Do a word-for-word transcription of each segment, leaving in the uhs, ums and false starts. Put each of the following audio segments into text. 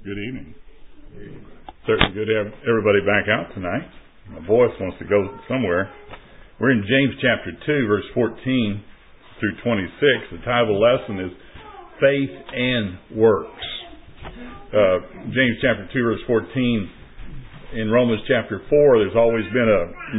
Good evening. Certainly good to have everybody back out tonight. My voice wants to go somewhere. We're in James chapter two, verse fourteen through twenty-six. The title of the lesson is Faith and Works. Uh, James chapter two, verse fourteen. In Romans chapter four, there's always been a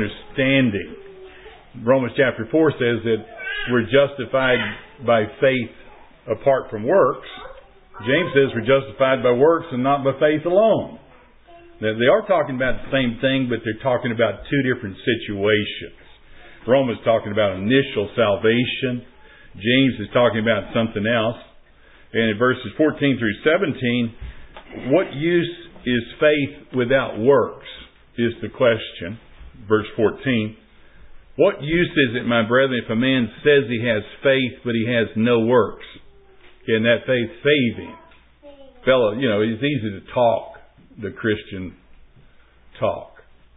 misunderstanding. Romans chapter four says that we're justified by faith apart from works. James says we're justified by works and not by faith alone. Now, they are talking about the same thing, but they're talking about two different situations. Romans is talking about initial salvation. James is talking about something else. And in verses fourteen through seventeen, what use is faith without works is the question. Verse fourteen. What use is it, my brethren, if a man says he has faith, but he has no works? Can that faith save him? Fellow, you know, it's easy to talk, the Christian talk.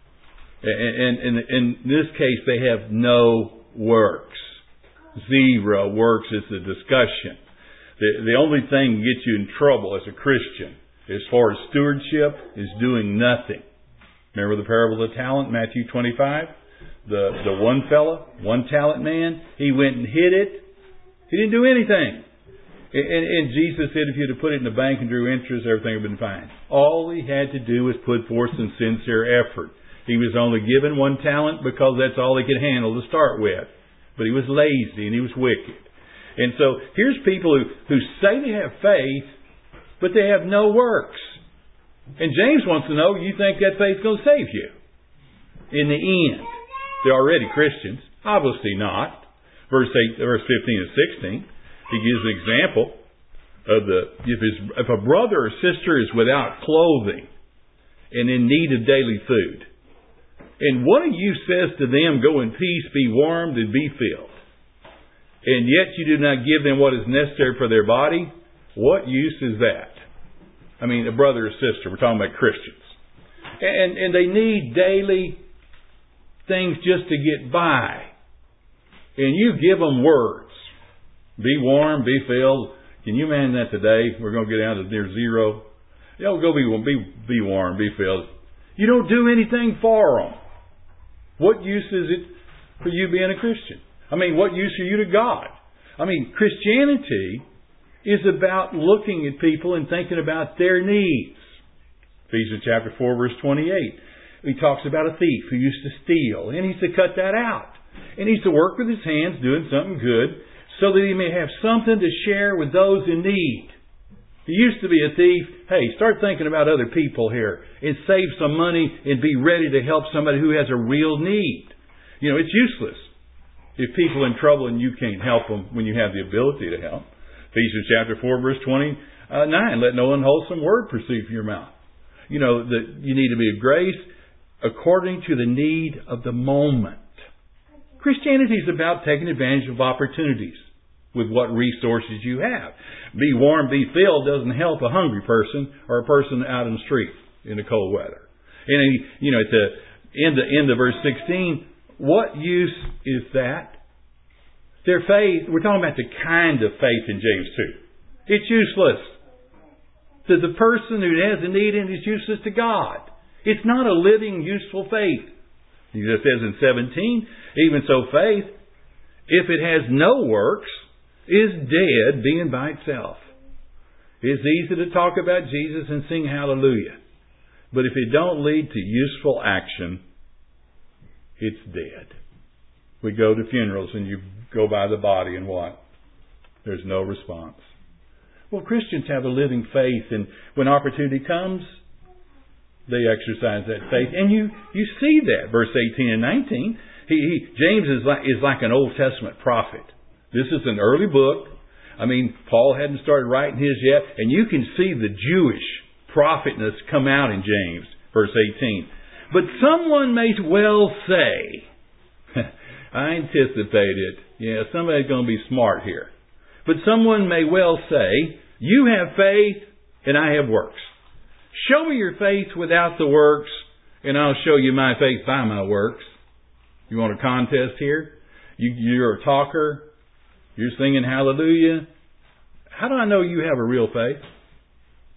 And, and, and in this case, they have no works. Zero works is the discussion. The, the only thing that gets you in trouble as a Christian, as far as stewardship, is doing nothing. Remember the parable of the talent, Matthew twenty-five? The, the one fella, one talent man, he went and hid it. He didn't do anything. And, and Jesus said if you'd have put it in the bank and drew interest, everything would have been fine. All he had to do was put forth some sincere effort. He was only given one talent because that's all he could handle to start with. But he was lazy and he was wicked. And so here's people who, who say they have faith, but they have no works. And James wants to know, you think that faith's going to save you? In the end. They're already Christians. Obviously not. Verse eight, verse fifteen and sixteen. He gives an example of the if his if a brother or sister is without clothing and in need of daily food, and one of you says to them, "Go in peace, be warmed, and be filled," and yet you do not give them what is necessary for their body, what use is that? I mean, a brother or sister. We're talking about Christians, and and they need daily things just to get by, and you give them words. Be warm, be filled. Can you imagine that today? We're going to get down to near zero. You know, go be, be, be warm, be filled. You don't do anything for them. What use is it for you being a Christian? I mean, what use are you to God? I mean, Christianity is about looking at people and thinking about their needs. Ephesians chapter four, verse twenty-eight. He talks about a thief who used to steal, and he's to cut that out. And he's to work with his hands doing something good, so that he may have something to share with those in need. He used to be a thief. Hey, start thinking about other people here and save some money and be ready to help somebody who has a real need. You know, it's useless if people are in trouble and you can't help them when you have the ability to help. Ephesians chapter four, verse twenty-nine. Let no unwholesome word proceed from your mouth. You know, that you need to be of grace according to the need of the moment. Christianity is about taking advantage of opportunities with what resources you have. Be warm, be filled doesn't help a hungry person or a person out in the street in the cold weather. And, you know, at the end of, end of verse sixteen, what use is that? Their faith, we're talking about the kind of faith in James two. It's useless. To the person who has a need, and it's useless to God. It's not a living, useful faith. He just says in seventeen, even so faith, if it has no works, is dead being by itself. It's easy to talk about Jesus and sing hallelujah. But if it don't lead to useful action, it's dead. We go to funerals and you go by the body and what? There's no response. Well, Christians have a living faith, and when opportunity comes, they exercise that faith. And you, you see that. Verse eighteen and nineteen. He, he, James is like, is like an Old Testament prophet. This is an early book. I mean, Paul hadn't started writing his yet. And you can see the Jewish prophetness come out in James. Verse eighteen. But someone may well say, I anticipate it. Yeah, somebody's going to be smart here. But someone may well say, you have faith and I have works. Show me your faith without the works, and I'll show you my faith by my works. You want a contest here? You, you're a talker. You're singing hallelujah. How do I know you have a real faith?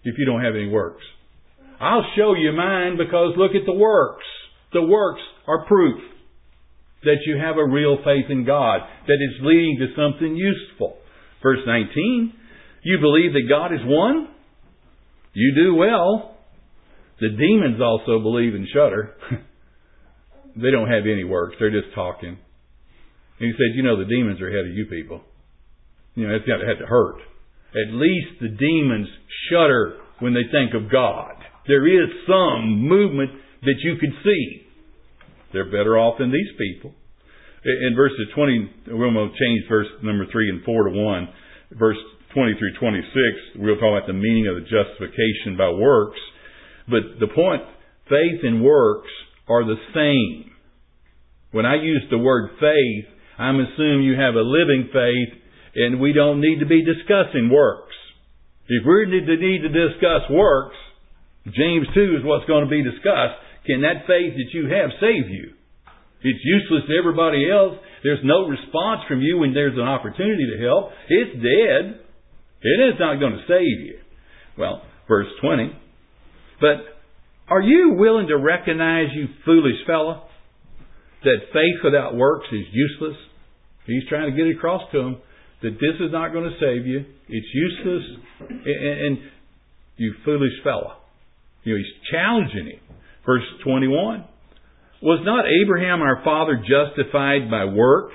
if you don't have any works. I'll show you mine because look at the works. The works are proof that you have a real faith in God, that it's leading to something useful. Verse nineteen, you believe that God is one? You do well. The demons also believe and shudder. They don't have any works. They're just talking. And he said, you know, the demons are ahead of you people. You know, it's got to have to hurt. At least the demons shudder when they think of God. There is some movement that you can see. They're better off than these people. In verses twenty, we're going to change verse number three and four to one. Verse twenty through twenty-six, we'll talk about the meaning of the justification by works. But the point, faith and works are the same. When I use the word faith, I'm assuming you have a living faith, and we don't need to be discussing works. If we need to need to discuss works, James two is what's going to be discussed. Can that faith that you have save you? It's useless to everybody else. There's no response from you when there's an opportunity to help. It's dead. It is not going to save you. Well, verse twenty. But are you willing to recognize, you foolish fellow, that faith without works is useless? He's trying to get across to them that this is not going to save you. It's useless. And, and you foolish fellow. You know, he's challenging him. Verse twenty-one. Was not Abraham our father justified by works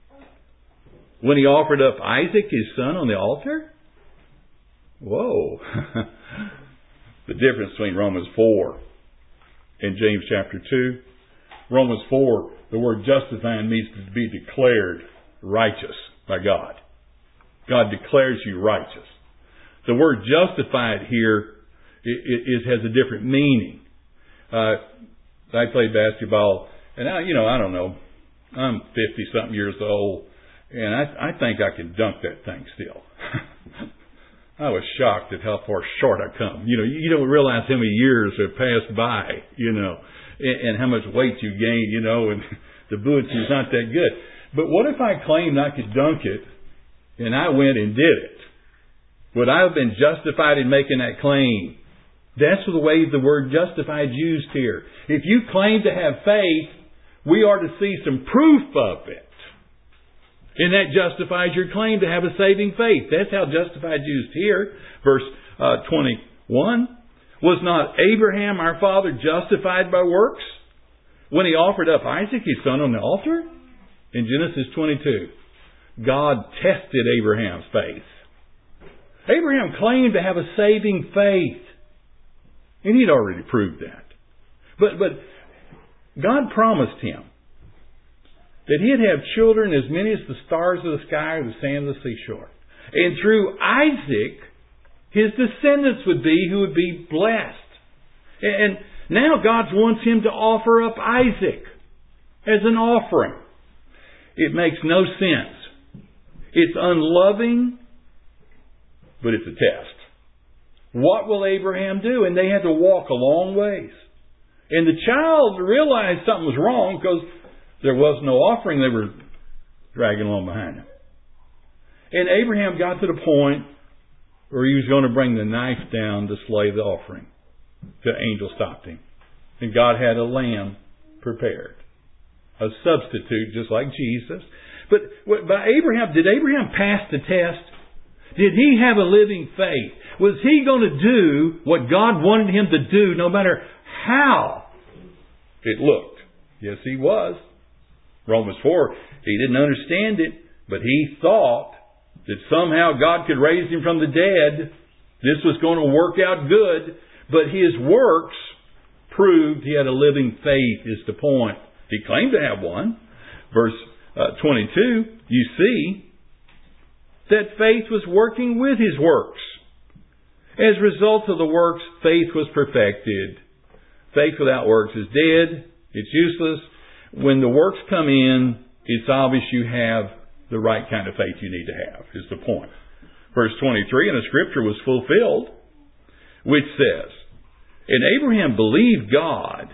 when he offered up Isaac his son on the altar? Whoa. The difference between Romans four and James chapter two. Romans four, the word justifying means to be declared righteous by God. God declares you righteous. The word justified here is, has a different meaning. Uh, I played basketball, and I, you know, I don't know, I'm fifty-something years old, and I, I think I can dunk that thing still. I was shocked at how far short I come. You know, you don't realize how many years have passed by, you know, and, and how much weight you gain, you know, and the boots is not that good. But what if I claimed I could dunk it, and I went and did it? Would I have been justified in making that claim? That's the way the word justified is used here. If you claim to have faith, we are to see some proof of it. And that justifies your claim to have a saving faith. That's how justified is used here. Verse uh, twenty-one. Was not Abraham our father justified by works when he offered up Isaac his son on the altar? In Genesis twenty-two, God tested Abraham's faith. Abraham claimed to have a saving faith. And he'd already proved that. But but God promised him that he'd have children as many as the stars of the sky or the sand of the seashore. And through Isaac, his descendants would be who would be blessed. And now God wants him to offer up Isaac as an offering. It makes no sense. It's unloving, but it's a test. What will Abraham do? And they had to walk a long ways. And the child realized something was wrong because there was no offering. They were dragging along behind him. And Abraham got to the point where he was going to bring the knife down to slay the offering. The angel stopped him. And God had a lamb prepared. A substitute just like Jesus. But by Abraham, did Abraham pass the test? Did he have a living faith? Was he going to do what God wanted him to do no matter how it looked? Yes, he was. Romans four, he didn't understand it, but he thought that somehow God could raise him from the dead. This was going to work out good, but his works proved he had a living faith is the point. He claimed to have one. Verse uh, twenty-two, you see that faith was working with his works. As a result of the works, faith was perfected. Faith without works is dead. It's useless. When the works come in, it's obvious you have the right kind of faith you need to have, is the point. Verse twenty-three, and the scripture was fulfilled, which says, and Abraham believed God,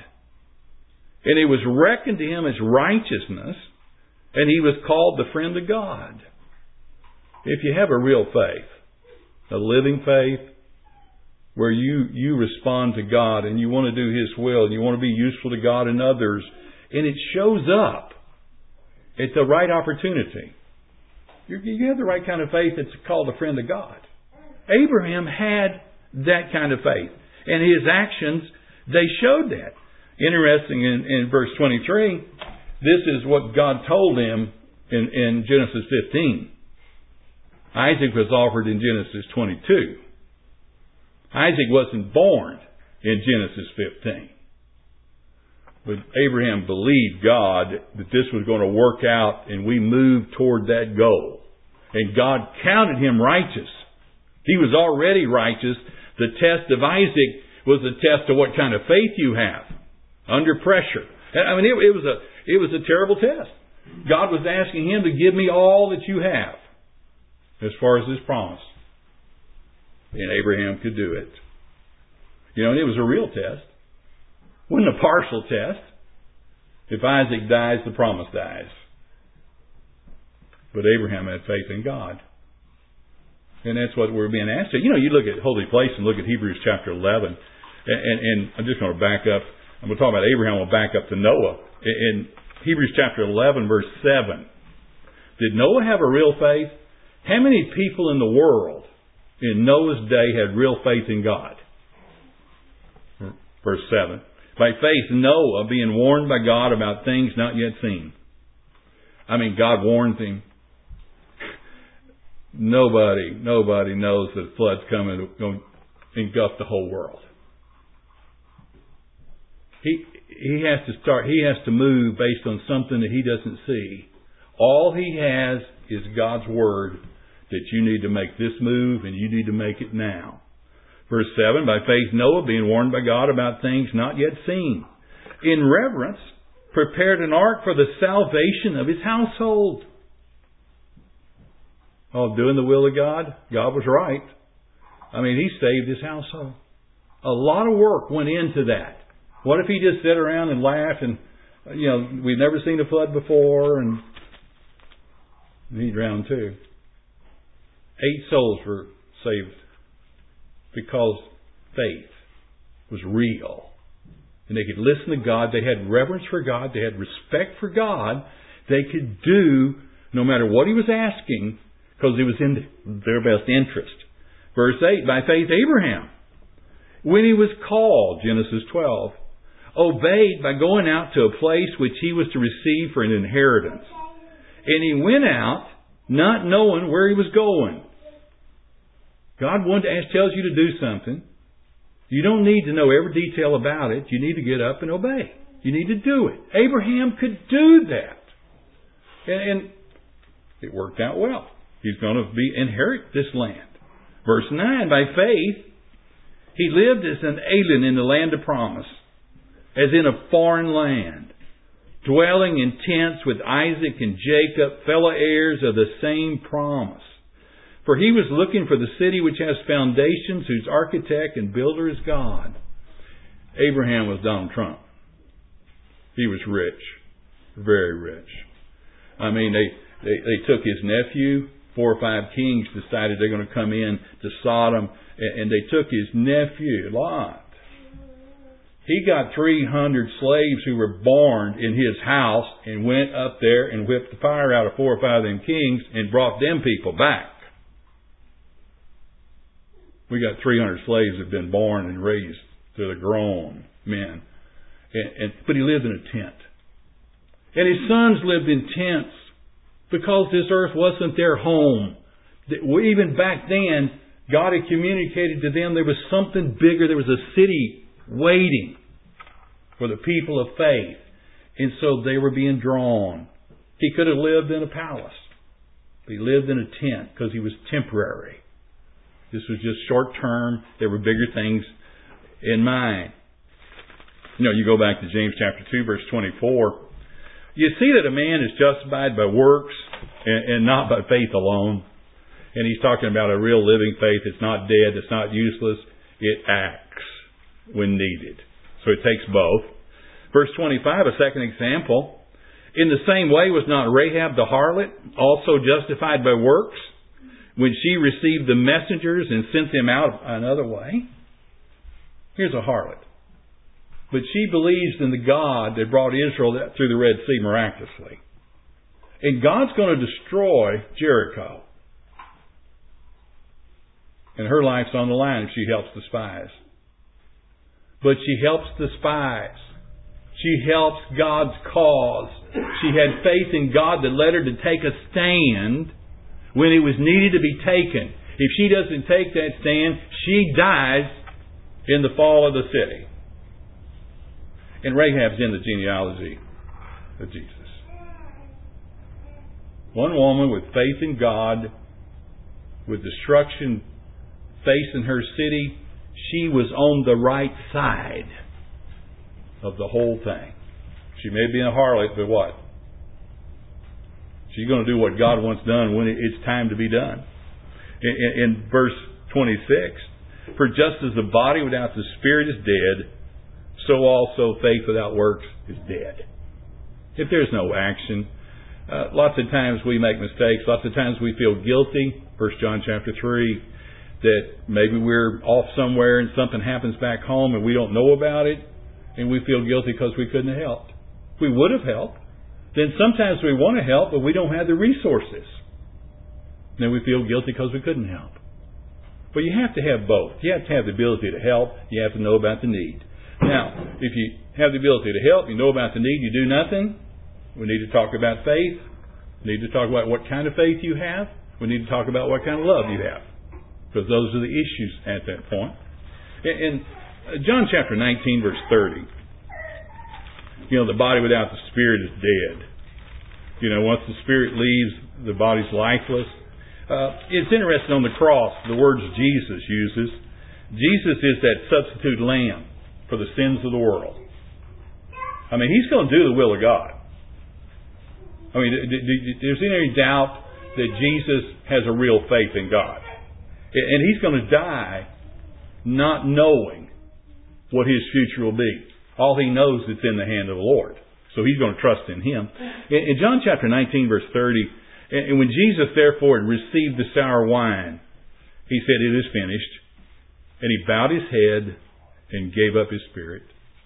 and it was reckoned to him as righteousness, and he was called the friend of God. If you have a real faith, a living faith, where you, you respond to God and you want to do His will and you want to be useful to God and others. And it shows up at the right opportunity. You, you have the right kind of faith that's called a friend of God. Abraham had that kind of faith. And his actions, they showed that. Interesting in, in verse twenty-three, this is what God told him in, in Genesis fifteen. Isaac was offered in Genesis twenty-two. Isaac wasn't born in Genesis fifteen. But Abraham believed God that this was going to work out, and we moved toward that goal. And God counted him righteous. He was already righteous. The test of Isaac was a test of what kind of faith you have under pressure. I mean, it, it was a it was a terrible test. God was asking him to give me all that you have as far as His promise. And Abraham could do it. You know, and it was a real test. It wasn't a partial test. If Isaac dies, the promise dies. But Abraham had faith in God. And that's what we're being asked to. You know, you look at Holy Place and look at Hebrews chapter eleven. And, and, and I'm just going to back up. I'm going to talk about Abraham. We'll back up to Noah. In Hebrews chapter eleven, verse seven. Did Noah have a real faith? How many people in the world in Noah's day had real faith in God? Verse seven. By faith, Noah, being warned by God about things not yet seen. I mean, God warned him. Nobody, nobody knows that flood's coming to engulf the whole world. He he has to start. He has to move based on something that he doesn't see. All he has is God's word that you need to make this move and you need to make it now. Verse seven, by faith Noah, being warned by God about things not yet seen, in reverence prepared an ark for the salvation of his household. Oh, doing the will of God? God was right. I mean, He saved his household. A lot of work went into that. What if he just sat around and laughed and, you know, we've never seen a flood before and he drowned too. Eight souls were saved because faith was real. And they could listen to God. They had reverence for God. They had respect for God. They could do, no matter what He was asking, because it was in their best interest. Verse eight, by faith Abraham, when he was called, Genesis twelve, obeyed by going out to a place which he was to receive for an inheritance. And he went out not knowing where he was going. God wanted to ask, tells you to do something. You don't need to know every detail about it. You need to get up and obey. You need to do it. Abraham could do that. And, and it worked out well. He's going to be inherit this land. Verse nine, by faith, he lived as an alien in the land of promise, as in a foreign land, dwelling in tents with Isaac and Jacob, fellow heirs of the same promise. For he was looking for the city which has foundations, whose architect and builder is God. Abraham was Donald Trump. He was rich. Very rich. I mean, they, they, they took his nephew. Four or five kings decided they're going to come in to Sodom, and they took his nephew, Lot. He got three hundred slaves who were born in his house and went up there and whipped the fire out of four or five of them kings and brought them people back. We got three hundred slaves that have been born and raised to the grown men. And, and, but he lived in a tent. And his sons lived in tents because this earth wasn't their home. Even back then, God had communicated to them there was something bigger. There was a city waiting for the people of faith. And so they were being drawn. He could have lived in a palace. But he lived in a tent because he was temporary. This was just short term. There were bigger things in mind. You know, you go back to James chapter two, verse twenty-four. You see that a man is justified by works and, and not by faith alone. And he's talking about a real living faith. It's not dead. It's not useless. It acts when needed. So it takes both. Verse twenty-five, a second example. In the same way was not Rahab the harlot also justified by works when she received the messengers and sent them out another way? Here's a harlot. But she believes in the God that brought Israel through the Red Sea miraculously. And God's going to destroy Jericho. And her life's on the line if she helps the spies. But she helps the spies. She helps God's cause. She had faith in God that led her to take a stand when it was needed to be taken. If she doesn't take that stand, she dies in the fall of the city. And Rahab's in the genealogy of Jesus. One woman with faith in God, with destruction facing her city, she was on the right side of the whole thing. She may be a harlot, but what? She's going to do what God wants done when it's time to be done. In, in, in verse twenty-six, for just as the body without the spirit is dead, so also faith without works is dead. If there's no action, uh, lots of times we make mistakes. Lots of times we feel guilty. First John chapter three, that maybe we're off somewhere and something happens back home and we don't know about it, and we feel guilty because we couldn't have helped. If we would have helped, then sometimes we want to help, but we don't have the resources. Then we feel guilty because we couldn't help. But you have to have both. You have to have the ability to help. You have to know about the need. Now, if you have the ability to help, you know about the need, you do nothing, we need to talk about faith. We need to talk about what kind of faith you have. We need to talk about what kind of love you have. Because those are the issues at that point. In John chapter nineteen, verse thirty, you know, the body without the spirit is dead. You know, once the spirit leaves, the body's lifeless. Uh, it's interesting on the cross, the words Jesus uses. Jesus is that substitute lamb for the sins of the world. I mean, He's going to do the will of God. I mean, there's any doubt that Jesus has a real faith in God. And He's going to die not knowing what His future will be. All He knows is it's in the hand of the Lord. So He's going to trust in Him. In John chapter nineteen, verse thirty, and when Jesus therefore had received the sour wine, He said, "It is finished." And He bowed His head and gave up His spirit.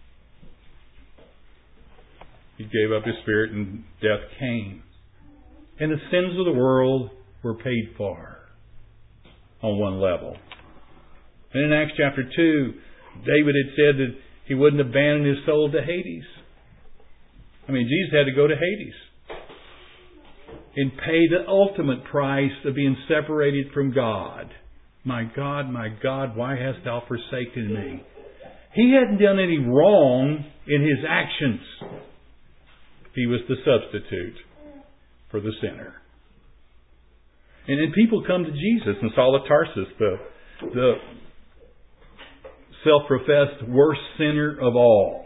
He gave up His spirit and death came. And the sins of the world were paid for on one level. And in Acts chapter two, David had said that he wouldn't abandon his soul to Hades. I mean, Jesus had to go to Hades and pay the ultimate price of being separated from God. My God, my God, why hast thou forsaken me? He hadn't done any wrong in his actions. He was the substitute for the sinner. And then people come to Jesus, and Saul of Tarsus, the, the self-professed worst sinner of all,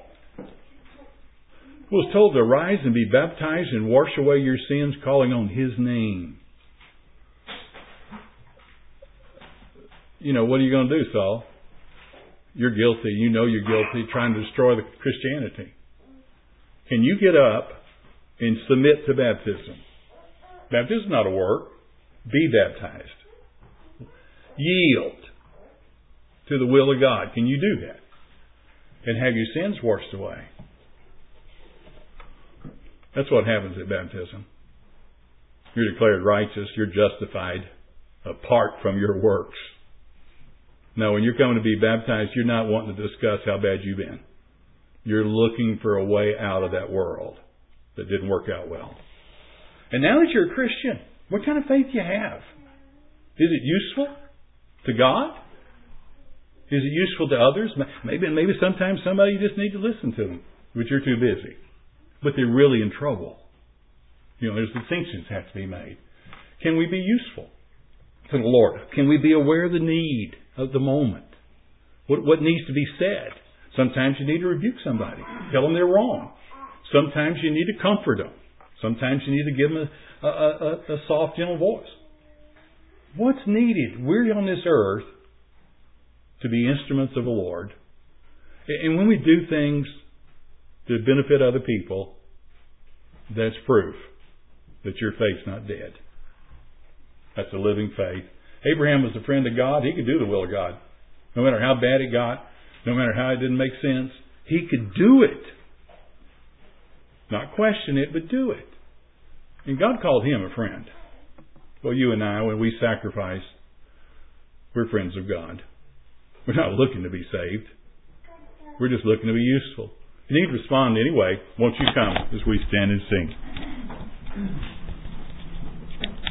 was told to rise and be baptized and wash away your sins, calling on His name. You know, what are you going to do, Saul? You're guilty. You know you're guilty, trying to destroy the Christianity. Can you get up and submit to baptism? Baptism is not a work. Be baptized. Yield to the will of God. Can you do that? And have your sins washed away? That's what happens at baptism. You're declared righteous. You're justified apart from your works. Now, when you're coming to be baptized, you're not wanting to discuss how bad you've been. You're looking for a way out of that world that didn't work out well. And now that you're a Christian, what kind of faith do you have? Is it useful to God? Is it useful to others? Maybe, maybe sometimes somebody you just need to listen to them, but you're too busy. But they're really in trouble. You know, there's distinctions that have to be made. Can we be useful to the Lord? Can we be aware of the need of the moment? What, what needs to be said? Sometimes you need to rebuke somebody. Tell them they're wrong. Sometimes you need to comfort them. Sometimes you need to give them a, a, a, a soft, gentle voice. What's needed? We're on this earth to be instruments of the Lord. And when we do things to benefit other people, that's proof that your faith's not dead. That's a living faith. Abraham was a friend of God. He could do the will of God. No matter how bad it got, No matter how it didn't make sense, he could do it. Not question it, but do it. And God called him a friend. Well, you and I, when we sacrifice, we're friends of God. We're not looking to be saved. We're just looking to be useful. If you need to respond anyway, won't you come as we stand and sing?